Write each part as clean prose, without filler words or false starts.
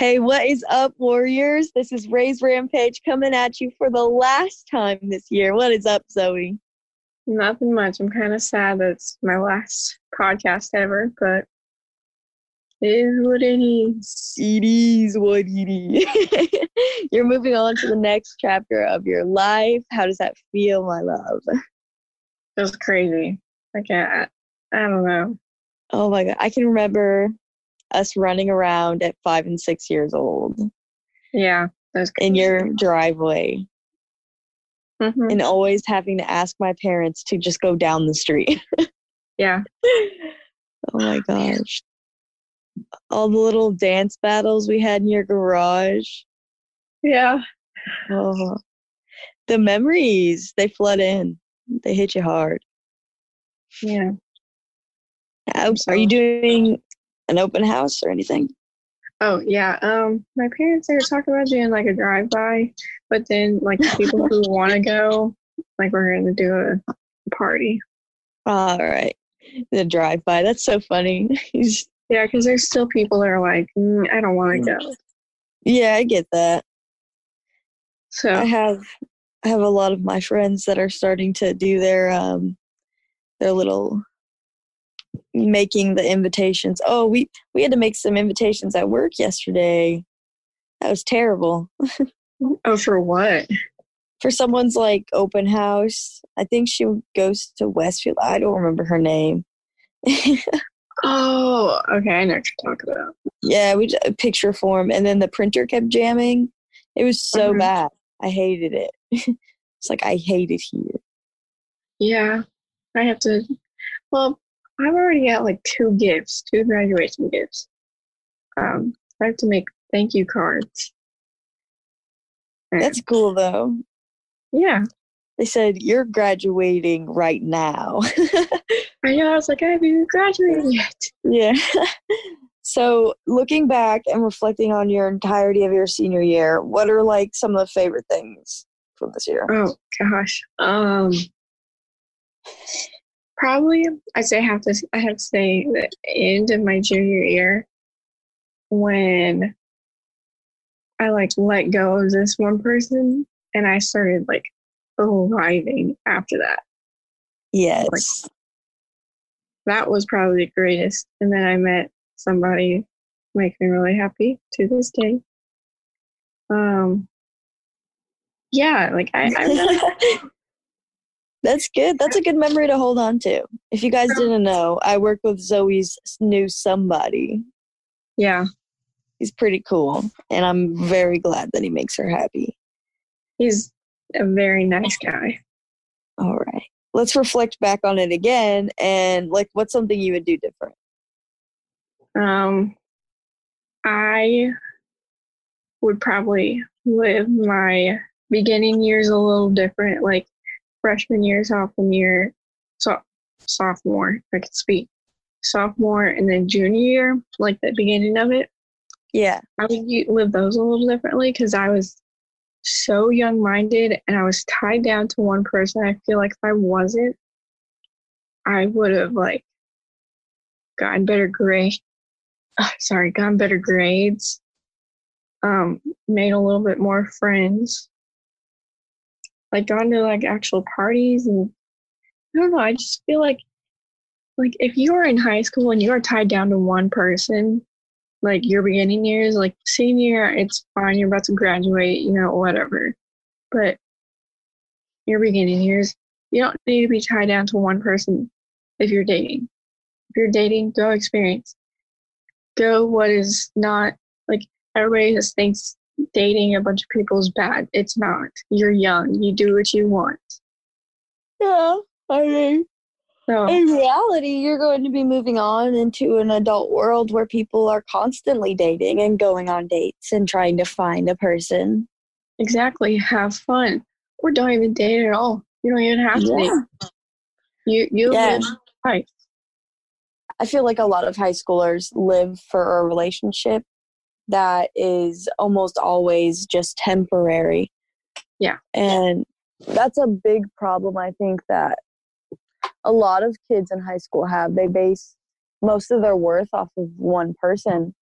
Hey, what is up, Warriors? This is Ray's Rampage coming at you for the last time this year. What is up, Zoe? Nothing much. I'm kind of sad that it's my last podcast ever, but it is what it is. It is what it is. You're moving on to the next chapter of your life. How does that feel, my love? It was crazy. I don't know. Oh my God. I can remember us running around at 5 and 6 years old Yeah, that was in crazy. your driveway Mm-hmm. and always having to ask my parents to just go down the street. Yeah. Oh my gosh. All the little dance battles we had in your garage. Yeah. Oh, the memories, they flood in. They hit you hard. Yeah. Are you doing an open house or anything? Oh, yeah. My parents, they were talking about doing like a drive-by, but then like the people who want to go, like we're going to do a party. All right. The drive-by. That's so funny. Yeah, because there's still people that are like, I don't want to go. Yeah, I get that. So I have a lot of my friends that are starting to do their little making the invitations. Oh, we had to make some invitations at work yesterday. That was terrible. oh, for what? For someone's like open house. I think she goes to Westfield. I don't remember her name. Oh, okay. I know what you're talking about. Yeah, we did a picture form, and then the printer kept jamming. It was so bad. I hated it. It's like I hate it here. Yeah, I have to. Well, I've already got like two graduation gifts. I have to make thank you cards. That's cool though. Yeah, They said you're graduating right now. I know. I was like, I haven't even graduated yet. Yeah. So looking back and reflecting on your entirety of your senior year, what are like some of the favorite things from this year? Oh gosh. Probably I have to say the end of my junior year when I like let go of this one person and I started like arriving after that. Yes. Like, that was probably the greatest. And then I met somebody who makes me really happy to this day. Yeah, like I That's good. That's a good memory to hold on to. If you guys didn't know, I work with Zoe's new somebody. yeah, He's pretty cool, and I'm very glad that he makes her happy. he's a very nice guy. All right. Let's reflect back on it again, and like, what's something you would do different? I would probably live my beginning years a little different, like freshman year, sophomore year, sophomore, if I could speak, sophomore, and then junior year, like the beginning of it. Yeah. I would live those a little differently because I was so young-minded and I was tied down to one person. I feel like if I wasn't, I would have like gotten better gotten better grades, made a little bit more friends, like gone to like actual parties, and I don't know, I just feel like if you are in high school and you are tied down to one person, like your beginning years, like senior year, it's fine, you're about to graduate, whatever. But your beginning years, you don't need to be tied down to one person if you're dating. If you're dating, go experience. Go what is not, like, everybody just thinks dating a bunch of people is bad. It's not. You're young. You do what you want. Yeah, I mean, So, in reality, you're going to be moving on into an adult world where people are constantly dating and going on dates and trying to find a person. exactly. Have fun. Or don't even date at all. You don't even have to date. You live life. I feel like a lot of high schoolers live for a relationship that is almost always just temporary. Yeah. And that's a big problem, I think, that a lot of kids in high school have. They base most of their worth off of one person.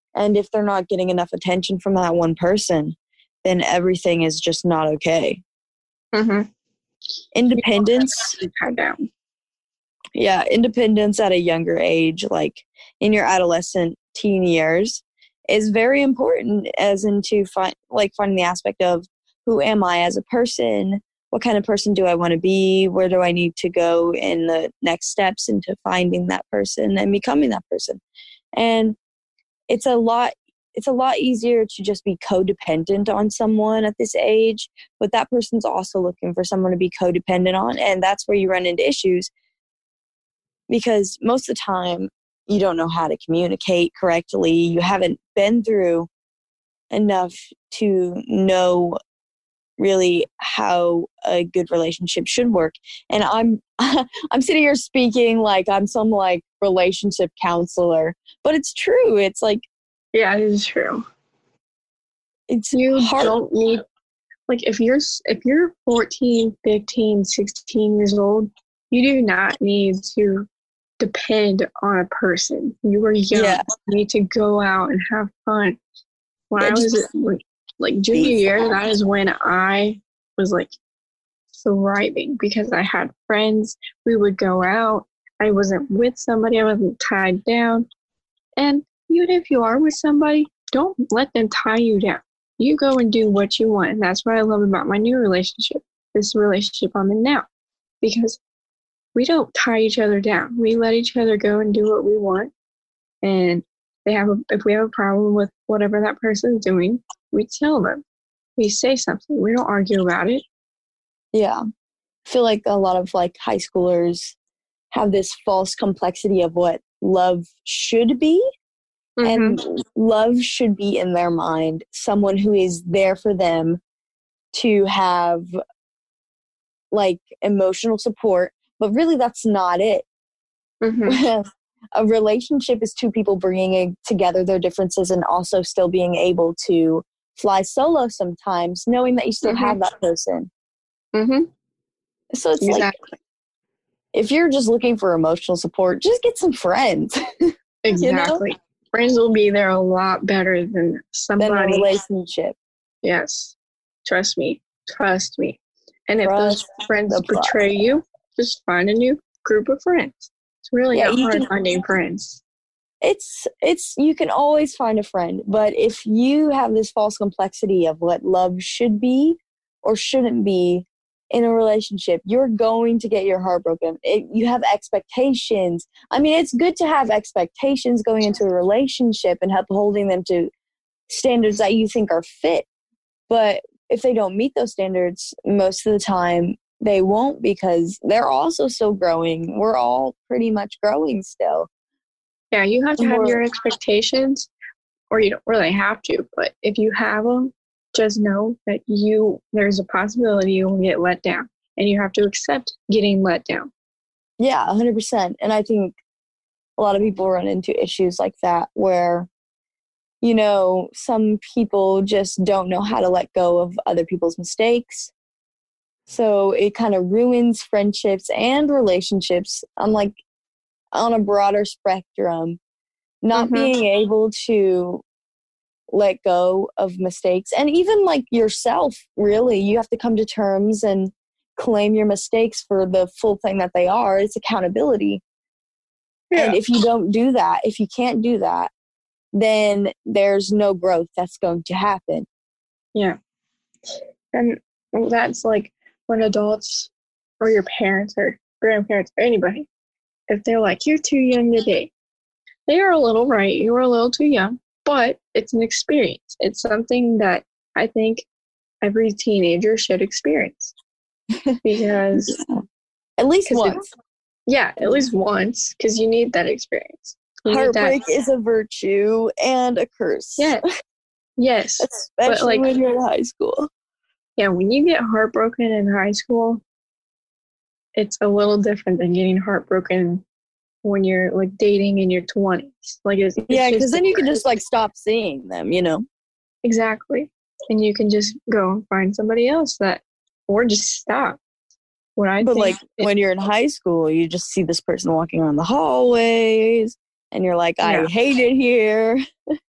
And if they're not getting enough attention from that one person, then everything is just not okay. Mm-hmm. Independence. Tied down. Yeah, independence at a younger age, like in your adolescent teen years, is very important, as into finding the aspect of who am I as a person, what kind of person do I want to be, where do I need to go in the next steps into finding that person and becoming that person. And it's a lot easier to just be codependent on someone at this age, but that person's also looking for someone to be codependent on, and that's where you run into issues. Because most of the time, you don't know how to communicate correctly. You haven't been through enough to know really how a good relationship should work. And I'm I'm sitting here speaking like I'm some like relationship counselor, but it's true. It's like, yeah, it is true. It's you hard. Don't need, like, if you're 14, 15, 16 years old, you do not need to depend on a person. You are young. Yeah. You need to go out and have fun. When I was like junior year, that is when I was like thriving because I had friends. We would go out. I wasn't with somebody. I wasn't tied down. And even if you are with somebody, don't let them tie you down. You go and do what you want. And that's what I love about my new relationship, this relationship I'm in now. Because we don't tie each other down. We let each other go and do what we want. And if we have a problem with whatever that person is doing, we tell them. We say something. We don't argue about it. Yeah. I feel like a lot of like high schoolers have this false complexity of what love should be. Mm-hmm. And love should be, in their mind, someone who is there for them to have like emotional support, but really that's not it. Mm-hmm. A relationship is two people bringing together their differences and also still being able to fly solo sometimes, knowing that you still mm-hmm. have that person. Mm-hmm. So it's exactly. Like, if you're just looking for emotional support, just get some friends. Exactly. You know? Friends will be there a lot better than somebody. Than a relationship. Yes. Trust me. And if those friends betray you, just find a new group of friends. It's really not hard finding friends. It's you can always find a friend, but if you have this false complexity of what love should be or shouldn't be in a relationship, you're going to get your heart broken. You have expectations. I mean, it's good to have expectations going into a relationship and upholding them to standards that you think are fit. But if they don't meet those standards, most of the time they won't, because they're also still growing. We're all pretty much growing still. Yeah, you have to have your expectations, or you don't really have to, but if you have them, just know that there's a possibility you will get let down, and you have to accept getting let down. Yeah, 100%. And I think a lot of people run into issues like that where, you know, some people just don't know how to let go of other people's mistakes. So it kind of ruins friendships and relationships on a broader spectrum. Not mm-hmm. being able to let go of mistakes, and even like yourself, really, you have to come to terms and claim your mistakes for the full thing that they are. It's accountability. Yeah. And if you don't do that, if you can't do that, then there's no growth that's going to happen. Yeah. And that's like when adults or your parents or grandparents or anybody, if they're like, you're too young to date, they are a little right. You are a little too young, but it's an experience. It's something that I think every teenager should experience. Because at least once. At least once, because you need that experience. Heartbreak is a virtue and a curse. Yeah. Yes. Especially when you're in high school. Yeah, when you get heartbroken in high school, it's a little different than getting heartbroken when you're like dating in your 20s. Like it's because then you can just like stop seeing them, you know. Exactly. And you can just go and find somebody else or just stop. When you're in high school, you just see this person walking around the hallways and you're like, I hate it here.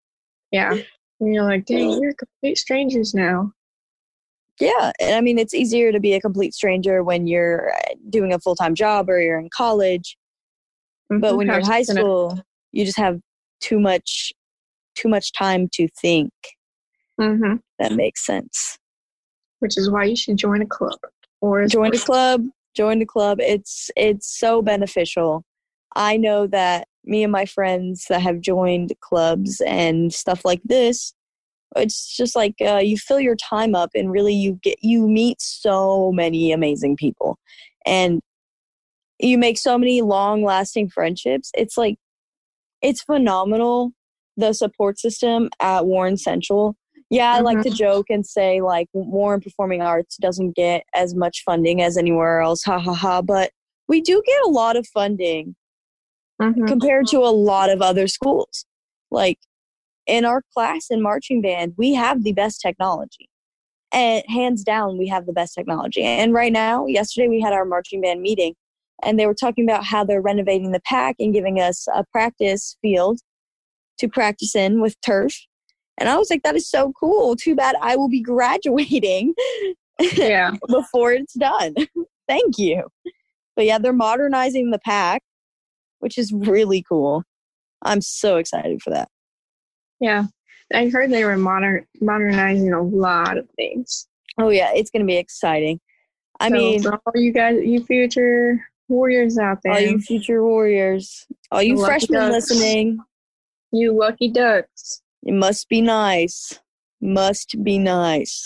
Yeah. And you're like, dang, we're complete strangers now. Yeah, and I mean, it's easier to be a complete stranger when you're doing a full-time job or you're in college. But when you're in high school, you just have too much time to think. Mm-hmm. That makes sense. Which is why you should join a club. Or join the club. It's so beneficial. I know that me and my friends that have joined clubs and stuff like this, it's just like you fill your time up, and really you meet so many amazing people, and you make so many long lasting friendships. It's phenomenal, the support system at Warren Central. Yeah, I like to joke and say, like, Warren Performing Arts doesn't get as much funding as anywhere else, ha ha ha, but we do get a lot of funding compared to a lot of other schools. Like, in our class in marching band, we have the best technology. And hands down, we have the best technology. And right now, yesterday, we had our marching band meeting, and they were talking about how they're renovating the PAC and giving us a practice field to practice in with turf. And I was like, that is so cool. Too bad I will be graduating before it's done. Thank you. But yeah, they're modernizing the PAC, which is really cool. I'm so excited for that. Yeah. I heard they were modernizing a lot of things. Oh, yeah. It's going to be exciting. I mean, for all you guys, you future warriors out there. All you future warriors. All you freshmen listening. You lucky ducks. It must be nice. Must be nice.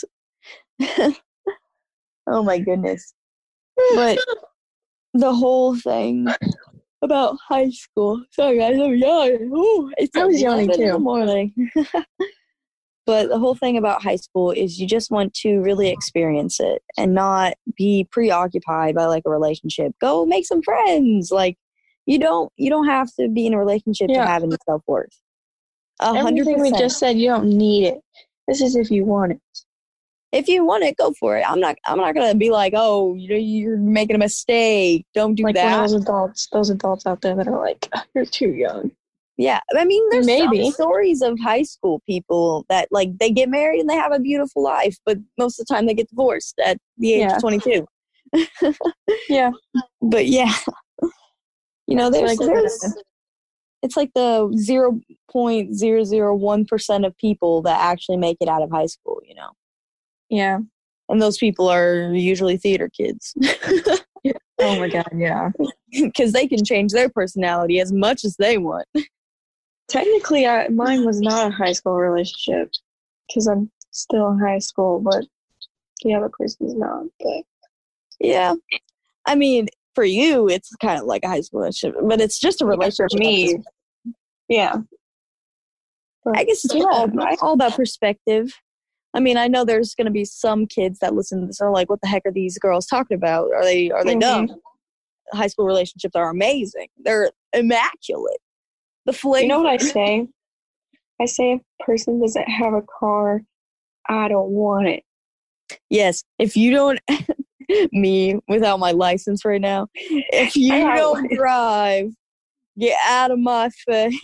Oh, my goodness. But the whole thing about high school. Sorry, guys, I'm yawning. I was yawning too. In the morning. But the whole thing about high school is you just want to really experience it and not be preoccupied by like a relationship. Go make some friends. Like you don't have to be in a relationship to have any self-worth. 100%. Everything we just said, you don't need it. This is if you want it. If you want it, go for it. I'm not gonna be like, oh, you're making a mistake. Don't do like that. Like those adults out there that are like, you're too young. Yeah, I mean, there's some stories of high school people that, like, they get married and they have a beautiful life, but most of the time they get divorced at the age of 22. Yeah. But, yeah. There's it's like the 0.001% of people that actually make it out of high school, Yeah. And those people are usually theater kids. Oh, my God, yeah. Because they can change their personality as much as they want. Technically, mine was not a high school relationship because I'm still in high school, but the other person's not. But yeah, I mean, for you, it's kind of like a high school relationship, but it's just a relationship. For me, yeah. But I guess it's all about perspective. I mean, I know there's going to be some kids that listen to this and are like, what the heck are these girls talking about? Are they dumb? High school relationships are amazing. They're immaculate. The flavor. You know what I say? I say if a person doesn't have a car, I don't want it. Yes. If you don't, me without my license right now, if you don't drive, get out of my face.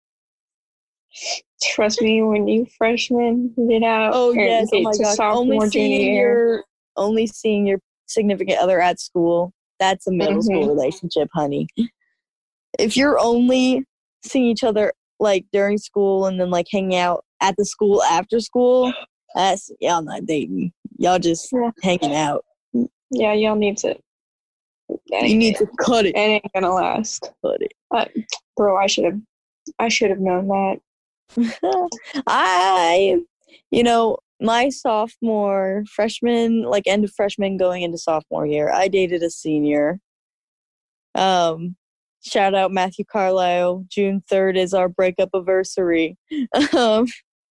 Trust me, when you freshmen get out, oh yes, oh my gosh, only seeing your significant other at school, that's a middle school relationship, honey. If you're only seeing each other like during school and then like hanging out at the school after school, y'all not dating. Y'all just hanging out. Yeah, y'all need to. You need to cut it. It ain't gonna last. Cut it, bro. I should have known that. My freshman, like end of freshman going into sophomore year, I dated a senior. Shout out Matthew Carlisle. June 3rd is our breakup anniversary. I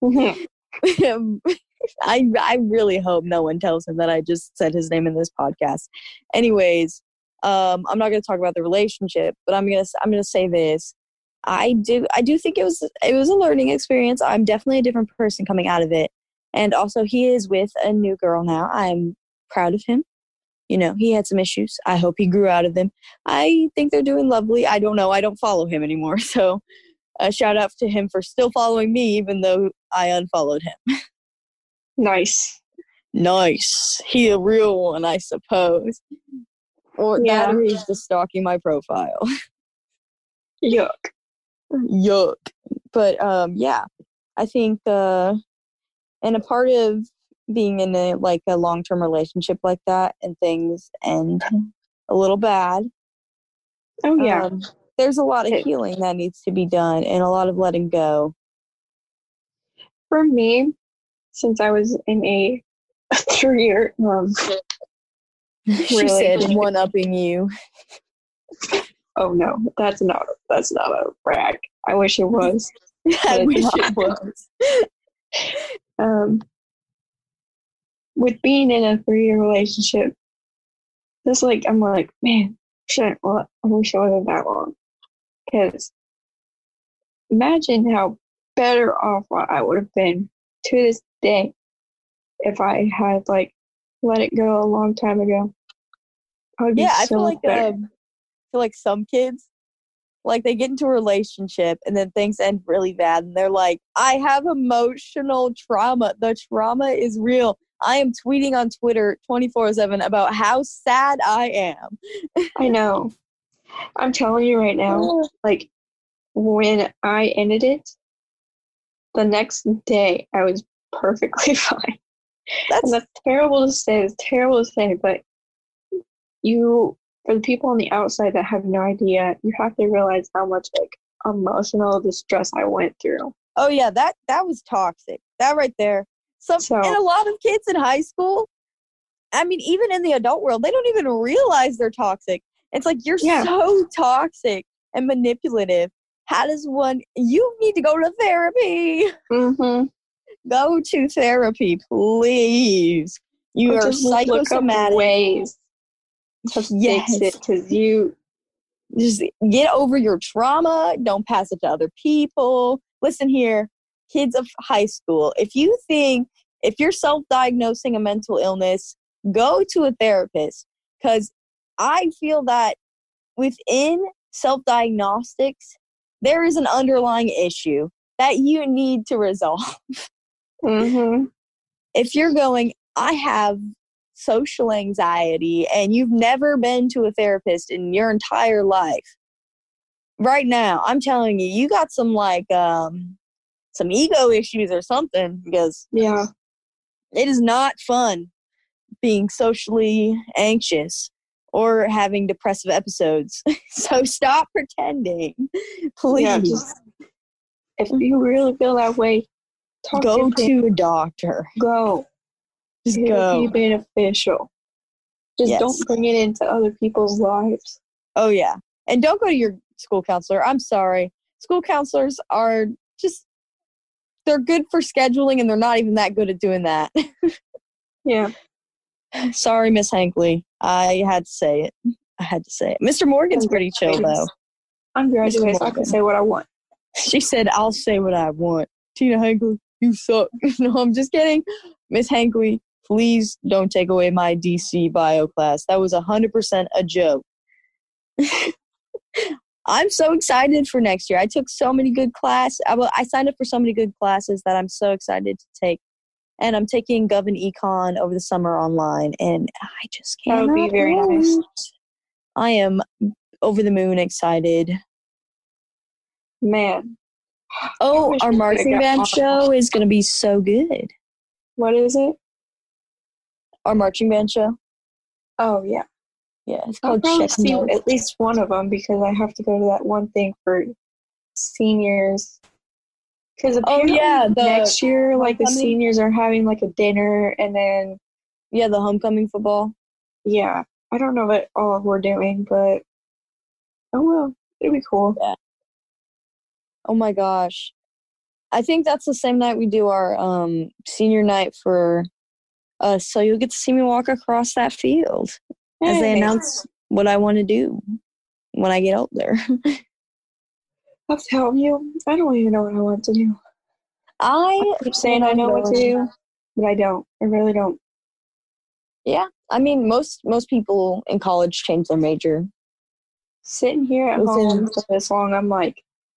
really hope no one tells him that I just said his name in this podcast. Anyways, I'm not going to talk about the relationship, but I'm gonna say this. I do think it was a learning experience. I'm definitely a different person coming out of it. And also he is with a new girl now. I'm proud of him. He had some issues. I hope he grew out of them. I think they're doing lovely. I don't know. I don't follow him anymore. So shout out to him for still following me, even though I unfollowed him. Nice. Nice. He a real one, I suppose. Or Yeah. that, or he's just stalking my profile. Yuck. Yuck. But yeah, I think and a part of being in a long-term relationship like that and things end a little bad. Oh yeah. There's a lot of healing that needs to be done and a lot of letting go. For me, since I was in a 3-year she said one-upping you. Oh no, that's not a brag. I wish it was. I wish it was. With being in a 3-year relationship, that's like I'm like, man, I wish it wasn't that long. Because imagine how better off I would have been to this day if I had let it go a long time ago. I would be I feel like better. Some kids, they get into a relationship and then things end really bad and they're like, I have emotional trauma. The trauma is real. I am tweeting on Twitter 24/7 about how sad I am. I know. I'm telling you right now, when I ended it, the next day I was perfectly fine. That's terrible to say. It's terrible to say, but for the people on the outside that have no idea, you have to realize how much emotional distress I went through. Oh yeah, that was toxic. That right there. And a lot of kids in high school, I mean, even in the adult world, they don't even realize they're toxic. It's like, you're so toxic and manipulative. How does you need to go to therapy. Mm-hmm. Go to therapy, please. You are psychosomatic. Ways to fix it, because you just get over your trauma. Don't pass it to other people. Listen here, kids of high school, if you're self-diagnosing a mental illness, go to a therapist, because I feel that within self-diagnostics, there is an underlying issue that you need to resolve. Mm-hmm. If you're going, I have social anxiety, and you've never been to a therapist in your entire life, right now, I'm telling you, you got some some ego issues or something, because it is not fun being socially anxious or having depressive episodes. So stop pretending, please. Yeah, if you really feel that way, go to a doctor. Go. Just go. Be beneficial. Just don't bring it into other people's lives. Oh yeah, and don't go to your school counselor. I'm sorry. School counselors are they're good for scheduling, and they're not even that good at doing that. Yeah. Sorry, Miss Hankley. I had to say it. Mr. Morgan's pretty chill, though. I'm graduated, so I can say what I want. She said, I'll say what I want. Tina Hankley, you suck. No, I'm just kidding. Miss Hankley, please don't take away my DC bio class. That was 100% a joke. I'm so excited for next year. I took so many good classes. I signed up for so many good classes that I'm so excited to take. And I'm taking Gov and Econ over the summer online, and I just can't. That would be very nice. I am over the moon excited. Man. Oh, our marching band show is going to be so good. What is it? Our marching band show. Oh, yeah. Yeah, it's I'll called probably see at least one of them, because I have to go to that one thing for seniors. Because next year, the seniors are having a dinner, and then the homecoming football. Yeah, I don't know what all we're doing, but oh well, it'll be cool. Yeah. Oh my gosh, I think that's the same night we do our senior night for us. So you'll get to see me walk across that field as they announce what I want to do when I get older. I'm telling you, I don't even know what I want to do. I keep saying I know what to do, but I don't. I really don't. Yeah, I mean, most people in college change their major. Sitting here at home for this long, I'm like,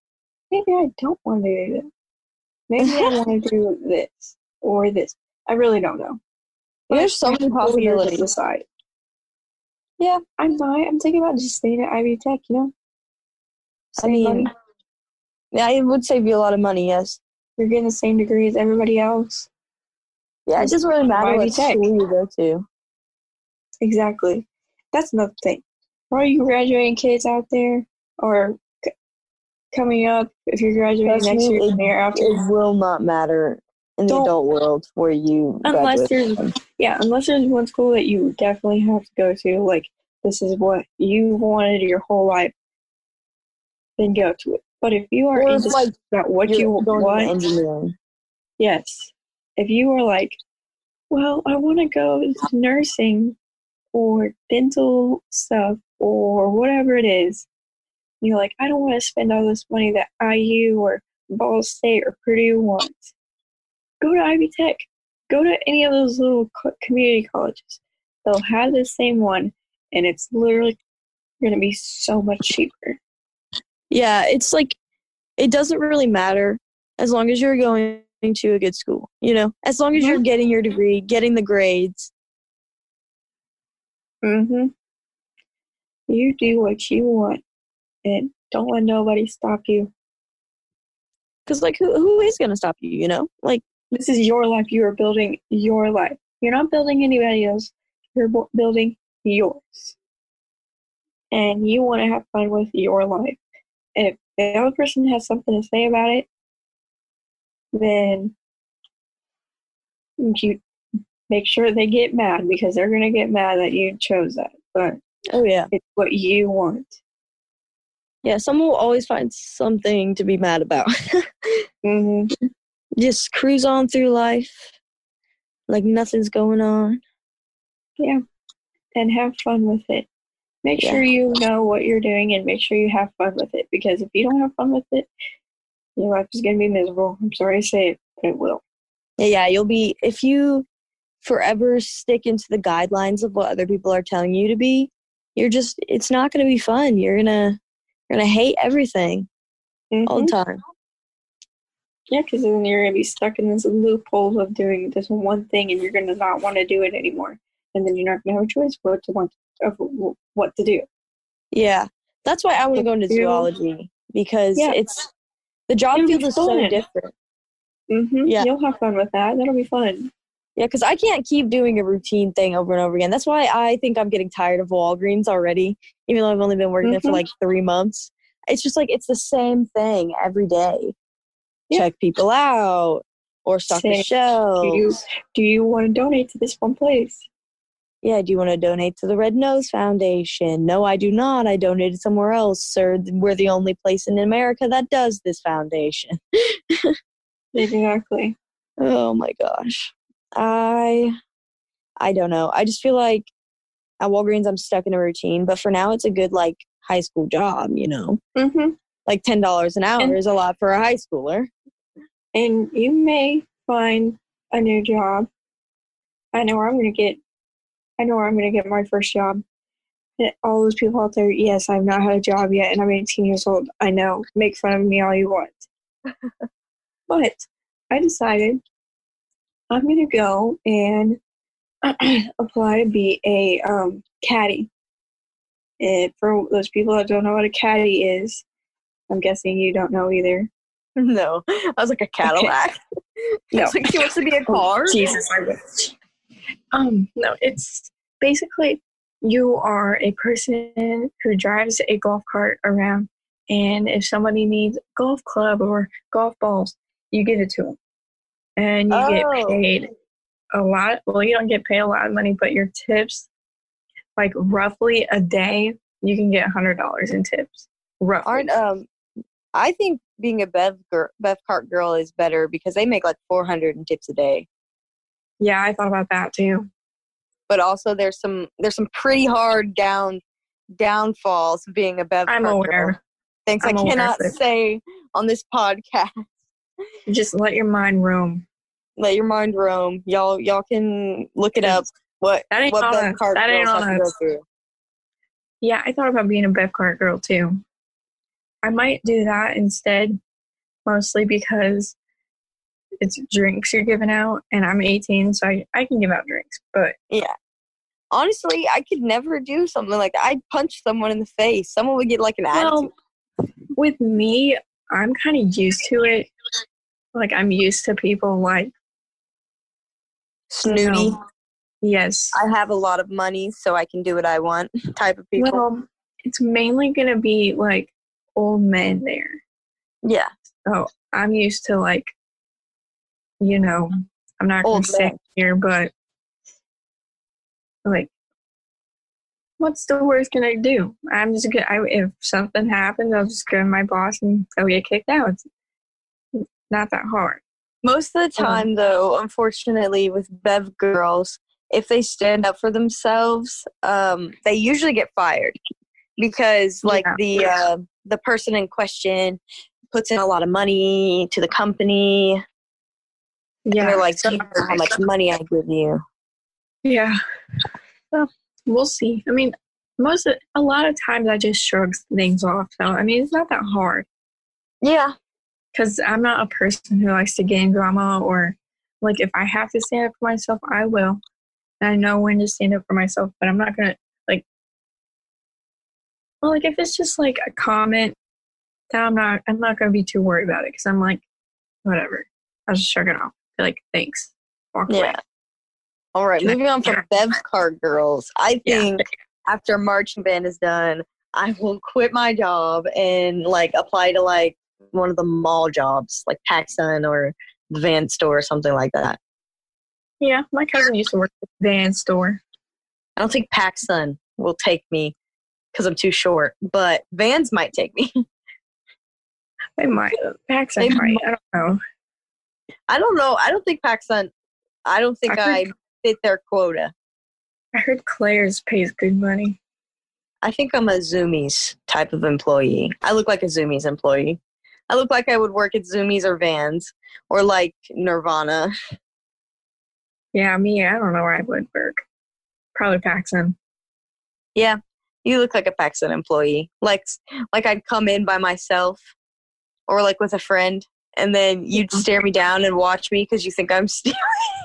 maybe I don't want to do this. Maybe I want to do this or this. I really don't know. But There's so many we'll year to possibilities. decide. Yeah. I'm thinking about just staying at Ivy Tech, Save money. Yeah, it would save you a lot of money, yes. You're getting the same degree as everybody else. Yeah, it doesn't really matter what school you go to. Exactly. That's another thing. For all you graduating kids out there, or coming up, if you're graduating next year, the year after, it will not matter in the adult world where you unless graduate. unless there's one school that you definitely have to go to, like this is what you wanted your whole life, then go to it. But if you are interested about what you want, engineering. Yes. If you are like, well, I want to go to nursing or dental stuff or whatever it is, you're like, I don't want to spend all this money that IU or Ball State or Purdue wants. Go to Ivy Tech. Go to any of those little community colleges. They'll have the same one, and it's literally going to be so much cheaper. Yeah, it's like, it doesn't really matter as long as you're going to a good school, as long as you're getting your degree, getting the grades. You do what you want, and don't let nobody stop you. Because, who is going to stop you, Like, this is your life. You are building your life. You're not building anybody else. You're building yours. And you want to have fun with your life. And if the other person has something to say about it, then you make sure they get mad, because they're going to get mad that you chose that. But it's what you want. Yeah, someone will always find something to be mad about. Just cruise on through life like nothing's going on. Yeah, and have fun with it. Make sure you know what you're doing and make sure you have fun with it, because if you don't have fun with it, your life is going to be miserable. I'm sorry to say it, but it will. Yeah, you'll be, if you forever stick into the guidelines of what other people are telling you to be, it's not going to be fun. You're going to hate everything all the time. Yeah, because then you're going to be stuck in this loophole of doing this one thing, and you're going to not want to do it anymore. And then you're not going to have a choice what to do. Yeah, that's why I want to go into zoology, because the job field is so different. Yeah, you'll have fun with that. That'll be fun. Yeah, because I can't keep doing a routine thing over and over again. That's why I think I'm getting tired of Walgreens already, even though I've only been working there for 3 months. It's just it's the same thing every day. Check people out or stock the shelves. Do you want to donate to this one place? Yeah, do you want to donate to the Red Nose Foundation? No, I do not. I donated somewhere else, sir. We're the only place in America that does this foundation. Exactly. Oh my gosh. I don't know. I just feel like at Walgreens I'm stuck in a routine, but for now it's a good high school job, Like $10 an hour is a lot for a high schooler. And you may find a new job. I know where I'm going to get my first job. All those people out there, yes, I've not had a job yet, and I'm 18 years old. I know. Make fun of me all you want. But I decided I'm going to go and apply to be a caddy. And for those people that don't know what a caddy is, I'm guessing you don't know either. No. I was like, a Cadillac? Okay. No. I was like, she wants to be a car? Oh, Jesus, I wish. No, it's basically you are a person who drives a golf cart around, and if somebody needs a golf club or golf balls, you give it to them. And you get paid a lot. Well, you don't get paid a lot of money, but your tips, roughly a day, you can get $100 in tips. Roughly. I think being a Bev Cart girl is better because they make $400 in tips a day. Yeah, I thought about that too. But also there's some pretty hard downfalls being a Bev Cart girl. I'm aware. Things I cannot say on this podcast. Just let your mind roam. Let your mind roam. Y'all can look it up. What Bev Cart girls have to go through. Yeah, I thought about being a Bev Cart girl too. I might do that instead mostly because it's drinks you're giving out, and I'm 18, so I can give out drinks. But Yeah. Honestly, I could never do something like that. I'd punch someone in the face. Someone would get like an attitude. With me, I'm kind of used to it. Like, I'm used to people like Snooty. Yes. I have a lot of money, so I can do what I want type of people. Well, it's mainly going to be like old men there. Yeah. So I'm used to like, I'm not going to say here, but like, what's the worst can I do? I'm just gonna. If something happens, I'll just go to my boss and they'll get kicked out. It's not that hard. Most of the time, though, unfortunately, with Bev girls, if they stand up for themselves, they usually get fired because, the person in question puts in a lot of money to the company. Yeah, and they're like, "Do you know how much money I give you?" Yeah. Well, we'll see. I mean, a lot of times I just shrug things off. So I mean, it's not that hard. Yeah. Because I'm not a person who likes to get in drama, or like if I have to stand up for myself, I will. And I know when to stand up for myself, but I'm not gonna if it's just like a comment, then I'm not gonna be too worried about it because I'm like, whatever. I'll just shrug it off. Be like, thanks. Walk away. All right, moving on from Bev's Card Girls. I think after marching band is done, I will quit my job and apply to one of the mall jobs, like PacSun or the Van store or something like that. Yeah, my cousin used to work at the Van store. I don't think PacSun will take me because I'm too short, but Vans might take me. They might. PacSun might. I don't know. I don't know. I don't think PacSun. I don't think I fit their quota. I heard Claire's pays good money. I think I'm a Zoomies type of employee. I look like a Zoomies employee. I look like I would work at Zoomies or Vans or like Nirvana. Yeah, me, I don't know where I would work. Probably PacSun. Yeah, you look like a PacSun employee. Like I'd come in by myself or with a friend, and then you'd stare me down and watch me because you think I'm stealing.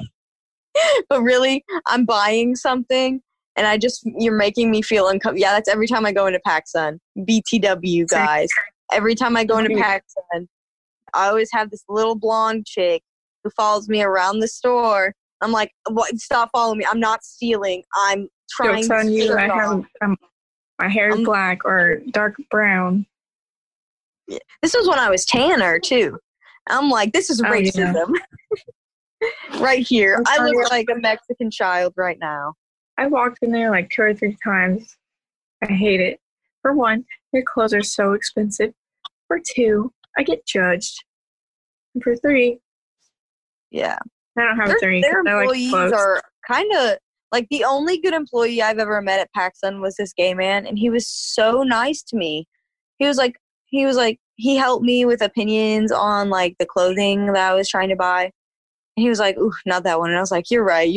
But really, I'm buying something, and you're making me feel uncomfortable. Yeah, that's every time I go into PacSun. BTW, guys. Every time I go into PacSun, I always have this little blonde chick who follows me around the store. I'm like, what? Stop following me. I'm not stealing. I'm trying to you. I have my hair is black or dark brown. Yeah. This was when I was tanner, too. I'm like, this is racism. Yeah. Right here. I look like a Mexican child right now. I walked in there 2 or 3 times. I hate it. For one, your clothes are so expensive. For 2, I get judged. And for 3, yeah, I don't have 3. Their employees are kind of the only good employee I've ever met at PacSun was this gay man, and he was so nice to me. He helped me with opinions on the clothing that I was trying to buy. And he was like, "Ooh, not that one." And I was like, "You're right.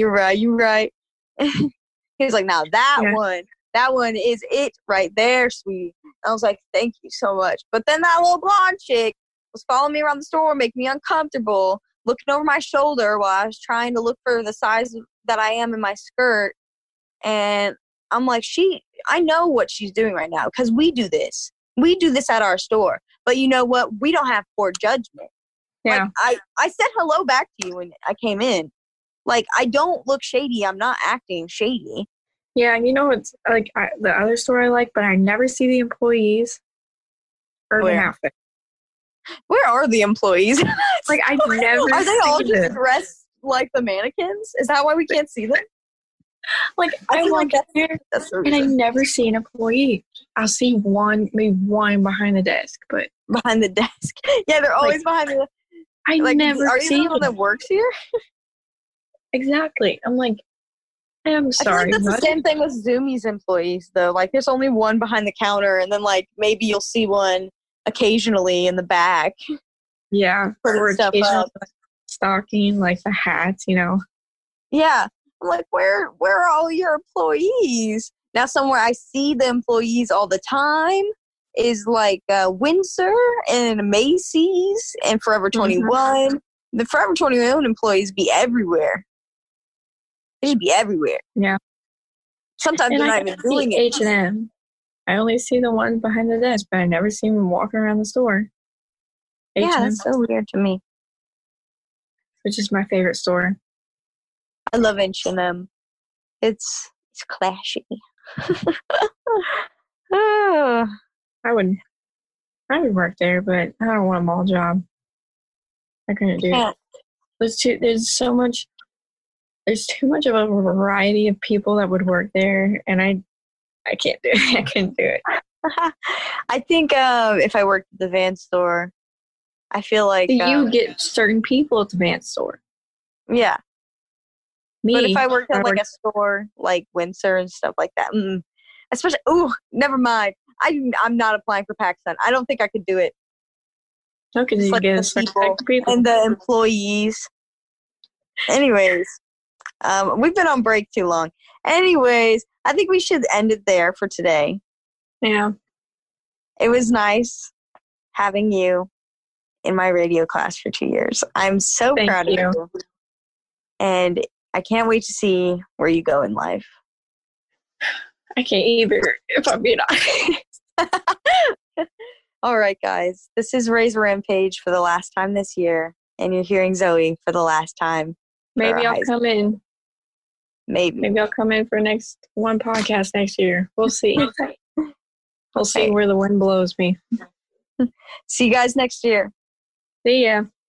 He was like, "Now that one is it right there, sweetie." And I was like, "Thank you so much." But then that little blonde chick was following me around the store, making me uncomfortable, looking over my shoulder while I was trying to look for the size that I am in my skirt. And I'm like, I know what she's doing right now because we do this. We do this at our store. But you know what? We don't have poor judgment. Yeah. I said hello back to you when I came in. I don't look shady. I'm not acting shady. Yeah, it's the other store I like, but I never see the employees. Urban Outfitters. Where are the employees? I never are they all just them. dressed like the mannequins? Is that why we can't see them? I walk in there and I never see an employee. I'll see maybe one behind the desk, but behind the desk. Yeah, they're always behind the. I never are see you the one that works here? Exactly. I'm like, I'm sorry. I feel that's the same thing with Zoomies employees, though. There's only one behind the counter, and then maybe you'll see one occasionally in the back. Yeah, or stuff up. Stocking the hats, Yeah, I'm like, where are all your employees? Now, somewhere I see the employees all the time, is like Windsor and Macy's and Forever 21. The Forever 21 employees be everywhere. They should be everywhere. Yeah. Sometimes they're not even doing it. H&M. I only see the ones behind the desk, but I never see them walking around the store. Yeah, H&M, that's so weird to me. which is my favorite store. I love H&M. It's classy. Oh. I would work there, but I don't want a mall job. I couldn't do it. There's too much of a variety of people that would work there, and I can't do it. I couldn't do it. I think if I worked at the Vans store, I feel like you get certain people at the Vans store. Yeah. Me, but if I worked at like a store like Windsor and stuff like that, especially never mind. I'm not applying for PacSun. I don't think I could do it. No, because you like get the people and the employees. Anyways, we've been on break too long. Anyways, I think we should end it there for today. Yeah. It was nice having you in my radio class for 2 years. I'm so proud of you. And I can't wait to see where you go in life. I can't either, if I'm being honest. All right, guys. This is Raise Rampage for the last time this year, and you're hearing Zoe for the last time. Maybe I'll come in. Maybe I'll come in for next one podcast next year. We'll see. We'll see where the wind blows me. See you guys next year. See ya.